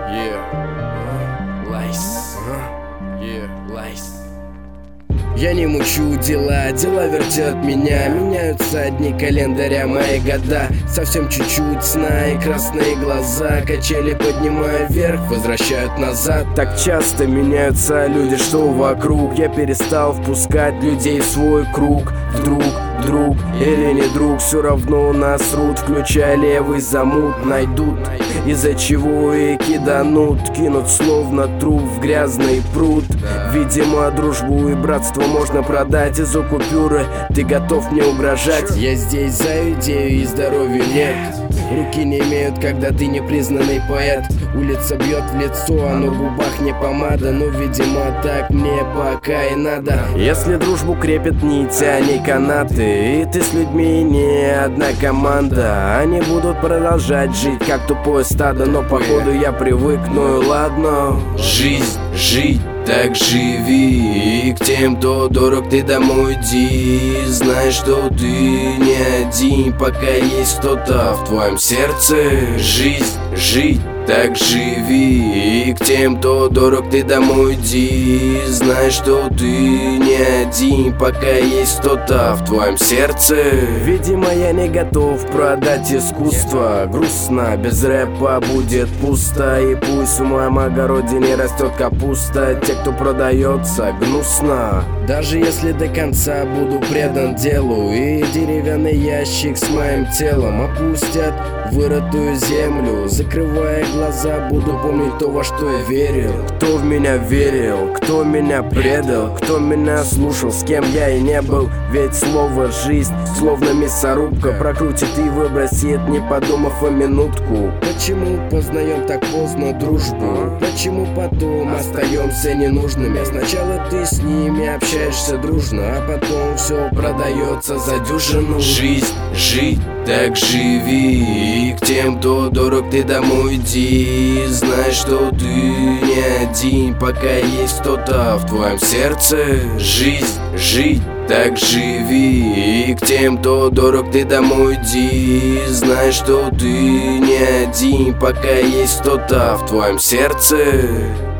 Я не мучу дела вертят меня. Меняются одни календаря, мои года. Совсем чуть-чуть сна и красные глаза. Качели поднимаю вверх, возвращают назад. Так часто меняются люди, что вокруг. Я перестал впускать людей в свой круг. Вдруг друг или не друг, все равно насрут. Включая левый замут, найдут, из-за чего и киданут. Кинут словно труп в грязный пруд. Видимо, дружбу и братство можно продать из-за купюры. Ты готов мне угрожать? Я здесь за идею и здоровью нет. Руки не имеют, когда ты непризнанный поэт. Улица бьет в лицо, а на губах не помада. Но, видимо, так мне пока и надо. Если дружбу крепят нити, а не канаты, и ты с людьми не одна команда, они будут продолжать жить, как тупое стадо. Но походу я привык, ну и ладно. Жизнь, жить, так живи. И к тем, кто дорог, ты домой иди. Знай, что ты не один, пока есть кто-то в твоем сердце. Жизнь, жить, так живи. И к тем, кто дорог, ты домой иди. Знай, что ты не один, пока есть кто-то в твоем сердце. Видимо, я не готов продать искусство. Грустно, без рэпа будет пусто. И пусть в моем огороде не растет капуста. Те, кто продается, гнусно. Даже если до конца буду предан делу, и деревянный ящик с моим телом опустят вырытую землю. Закрывая глаза, буду помнить то, во что я верил. Кто в меня верил, кто меня предал, кто меня слушал, с кем я и не был. Ведь слово «жизнь» словно мясорубка прокрутит и выбросит, не подумав о минутку. Почему познаем так поздно дружбу? Почему потом остаемся ненужными? Сначала ты с ними общаешься дружно, а потом все продается за дюжину. Жизнь, жить, так живи. И к тем, кто дорог, ты домой иди. Знай, что ты не один, пока есть кто-то в твоем сердце. Жизнь, жить, так живи. И к тем, кто дорог, ты домой иди. Знай, что ты не один, пока есть кто-то в твоем сердце.